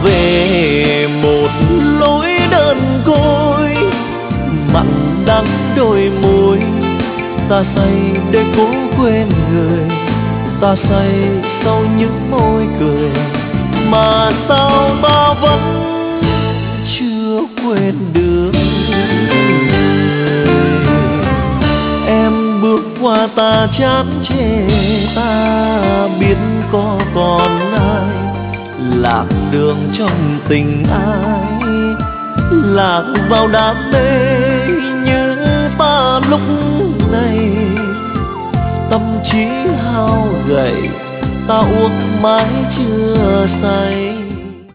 về một lối đơn côi, mặn đắng đôi môi. Ta say để cố quên người, ta say sau những môi cười, mà sao ta vẫn chưa quên được người. Em bước qua ta chán chê, ta biết có còn ai lạc đường trong tình ai, lạc vào đam mê như ta lúc này. Tâm trí hao gầy, ta uống mãi chưa say.